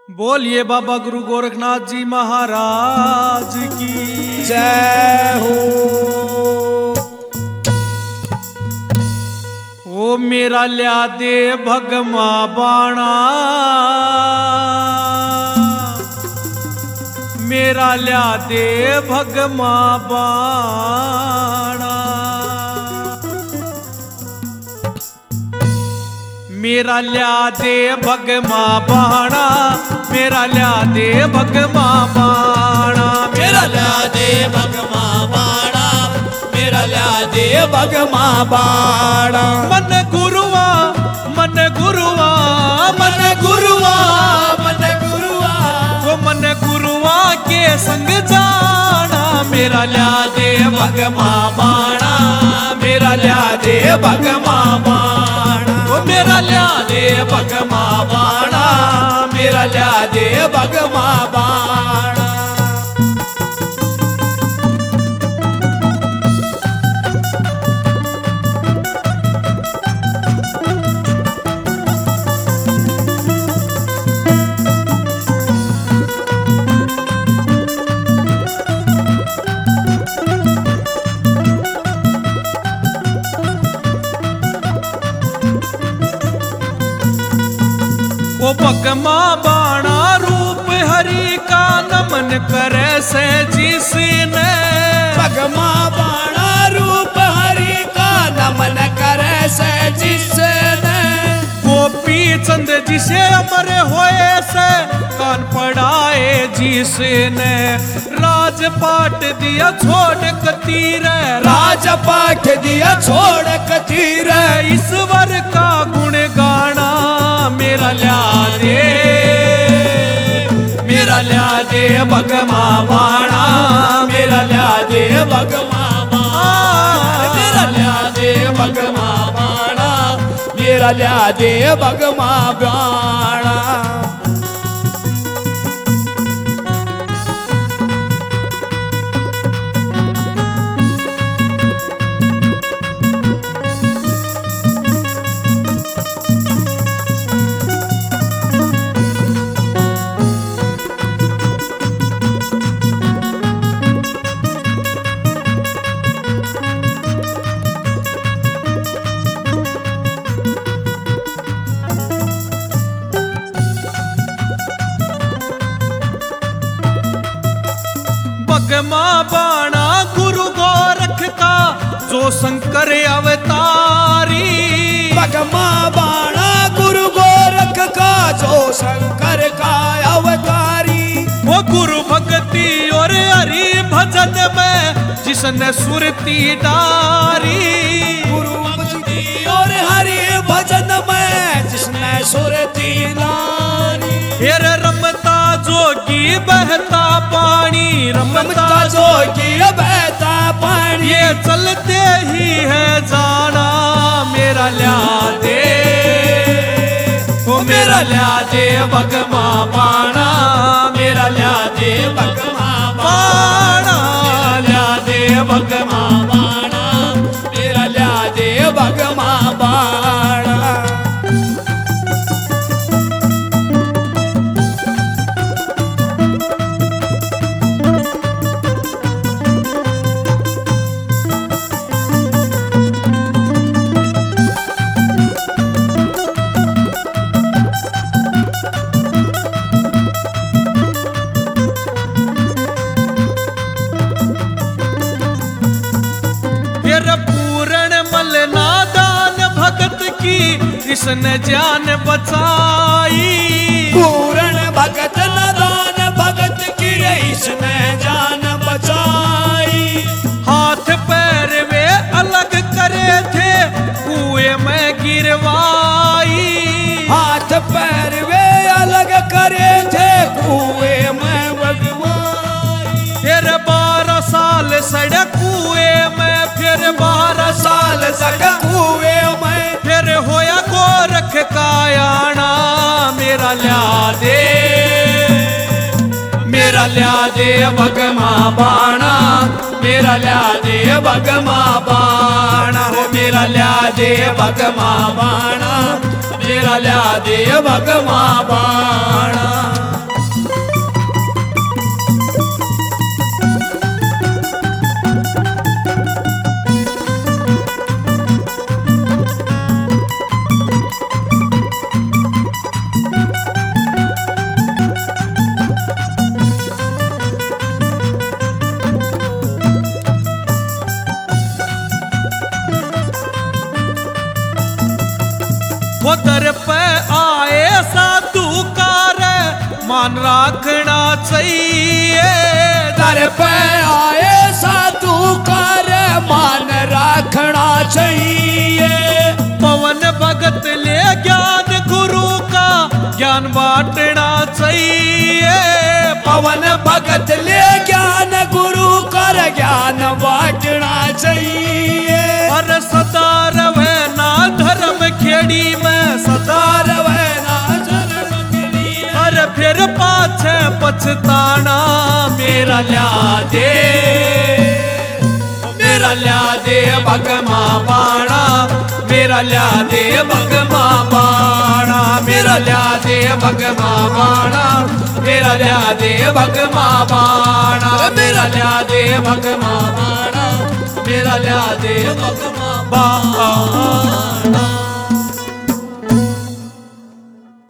बोलिए बाबा गुरु गोरखनाथ जी महाराज की जय हो। ओ मेरा लिया दे भगमा बाणा, मेरा लिया दे भगमा बाणा, मेरा लिया दे भगमा बाणा, मेरा लिया दे भगमा बाणा, मेरा लिया दे भगमा बाणा, मेरा लिया दे भगमा बाणा। मन गुरुआ मन गुरुआ मन गुरुआ मन गुरुआ वो मन गुरुआ के संग जाना, मेरा लिया दे भगमा बाणा, मेरा लिया दे भगमा बाणा। मेरा लिया दे भगमा बाणा, मेरा लिया दे भगमा बाणा। वो भगमा बाणा रूप हरि का नमन करे से जिसने, भगमा बाणा रूप हरि का नमन करे से जिसने, गोपी चंद जिसे अमर होए से कान पड़ाए जिसने, राजपाट दिया छोड़ कतीर, राजपाट दिया छोड़ कतीर, ईश्वर का गुण गाना, मेरा लिया दे, मेरा लिया दे भगमा बाणा, मेरा लिया दे भगमा बाणा, मेरा लिया दे भगमा बाणा, मेरा लिया दे भगमा बाणा। भगमा बाणा गुरु गोरख का जो शंकर अवतारी, भगमा बाणा गुरु गोरख का जो शंकर का अवतारी, वो गुरु भक्ति और हरि भजन में जिसने सुरती डारी, गुरु भक्ति और हरि भजन में जिसने सुरती डारी। फिर रमता जोगी बहता पानी, रमता जोगी बहता पानी, ये चलते ही है जाना, मेरा लिया दे, ओ मेरा लिया दे भगमा बाणा, मेरा लिया दे भगमा बाणा, लिया दे भगमा बाणा, मेरा लिया दे भगमा बाणा। इसने जान बचाई, पूर्ण भगत नदान भगत की इसने जान बचाई। हाथ पैर वे अलग करे थे कुएं में गिरवाई, हाथ पैर वे अलग करे थे कुएं में भगवाई। फिर 12 साल सड़क कुएं में, फिर 12 साल सड़क कुएं में, फिर होया गोरख का आना, मेरा लिया दे, मेरा लिया दे भगमा बाणा, मेरा लिया दे भगमा बाणा, मेरा लिया दे भगमा बाणा, मेरा लिया दे भगमा बाणा। मान राखना चाहिए। दर पे आए साधु कर मान रखना चाहिए। पवन भगत ले ज्ञान गुरु का ज्ञान बांटना चाहिए। पवन भगत ले ज्ञान गुरु कर ज्ञान बांटना चाहिए। और सदा रवे ना धर्म खेड़ी में, सदा रवे ना धर्म खेड़ी में। अरे फिर पाछे पछताना मेरा ल्या दे, मेरा ल्या दे भगमा बाणा, मेरा ल्या दे भगमा बाणा, मेरा ल्या दे भगमा बाणा, मेरा ल्या दे भगमा बाणा, मेरा ल्या दे भगमा बाणा, मेरा ल्या दे भगमा बाणा।